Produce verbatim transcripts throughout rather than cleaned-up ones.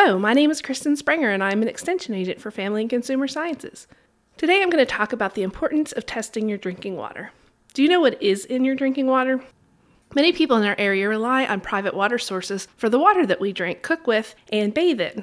Hello, my name is Kristen Springer, and I'm an Extension Agent for Family and Consumer Sciences. Today I'm going to talk about the importance of testing your drinking water. Do you know what is in your drinking water? Many people in our area rely on private water sources for the water that we drink, cook with, and bathe in.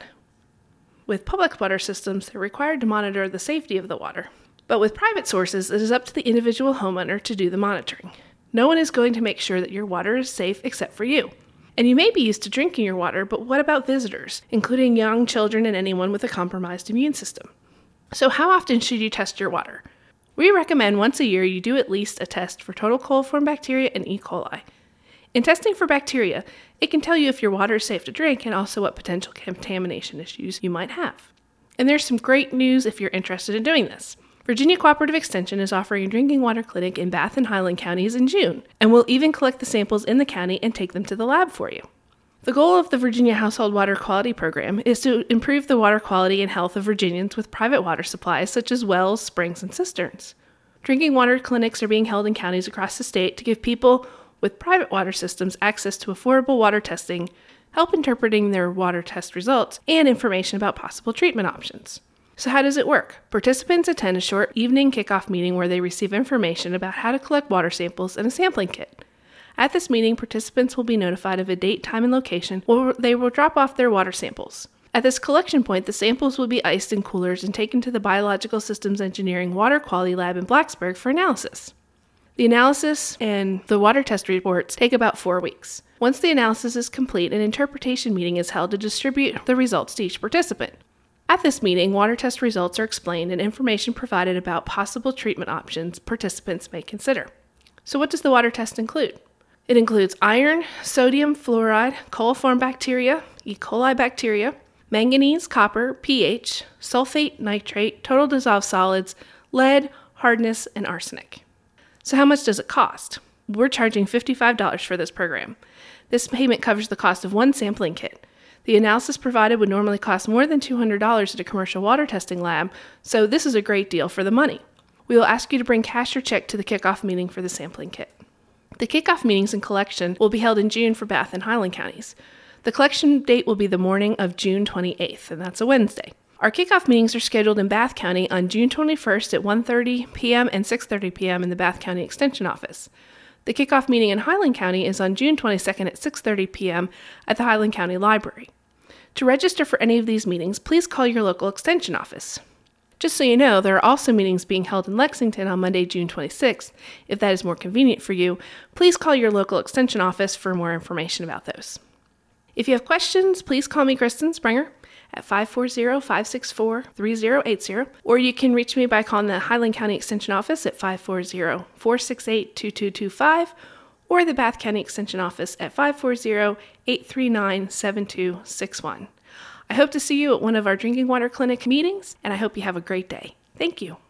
With public water systems, they're required to monitor the safety of the water. But with private sources, it is up to the individual homeowner to do the monitoring. No one is going to make sure that your water is safe except for you. And you may be used to drinking your water, but what about visitors, including young children and anyone with a compromised immune system? So how often should you test your water? We recommend once a year you do at least a test for total coliform bacteria and E. coli. In testing for bacteria, it can tell you if your water is safe to drink and also what potential contamination issues you might have. And there's some great news if you're interested in doing this. Virginia Cooperative Extension is offering a drinking water clinic in Bath and Highland counties in June, and we'll even collect the samples in the county and take them to the lab for you. The goal of the Virginia Household Water Quality Program is to improve the water quality and health of Virginians with private water supplies such as wells, springs, and cisterns. Drinking water clinics are being held in counties across the state to give people with private water systems access to affordable water testing, help interpreting their water test results, and information about possible treatment options. So how does it work? Participants attend a short evening kickoff meeting where they receive information about how to collect water samples and a sampling kit. At this meeting, participants will be notified of a date, time, and location where they will drop off their water samples. At this collection point, the samples will be iced in coolers and taken to the Biological Systems Engineering Water Quality Lab in Blacksburg for analysis. The analysis and the water test reports take about four weeks. Once the analysis is complete, an interpretation meeting is held to distribute the results to each participant. At this meeting, water test results are explained and information provided about possible treatment options participants may consider. So what does the water test include? It includes iron, sodium, fluoride, coliform bacteria, E. coli bacteria, manganese, copper, pH, sulfate, nitrate, total dissolved solids, lead, hardness, and arsenic. So how much does it cost? We're charging fifty-five dollars for this program. This payment covers the cost of one sampling kit. The analysis provided would normally cost more than two hundred dollars at a commercial water testing lab, so this is a great deal for the money. We will ask you to bring cash or check to the kickoff meeting for the sampling kit. The kickoff meetings and collection will be held in June for Bath and Highland counties. The collection date will be the morning of June twenty-eighth, and that's a Wednesday. Our kickoff meetings are scheduled in Bath County on June twenty-first at one thirty p.m. and six thirty p.m. in the Bath County Extension Office. The kickoff meeting in Highland County is on June twenty-second at six thirty p.m. at the Highland County Library. To register for any of these meetings, please call your local extension office. Just so you know, there are also meetings being held in Lexington on Monday, June twenty-sixth. If that is more convenient for you, please call your local extension office for more information about those. If you have questions, please call me Kristen Springer at five four zero, five six four, three zero eight zero, or you can reach me by calling the Highland County Extension Office at five four zero, four six eight, two two two five, or the Bath County Extension Office at five four zero, eight three nine, seven two six one. I hope to see you at one of our drinking water clinic meetings, and I hope you have a great day. Thank you.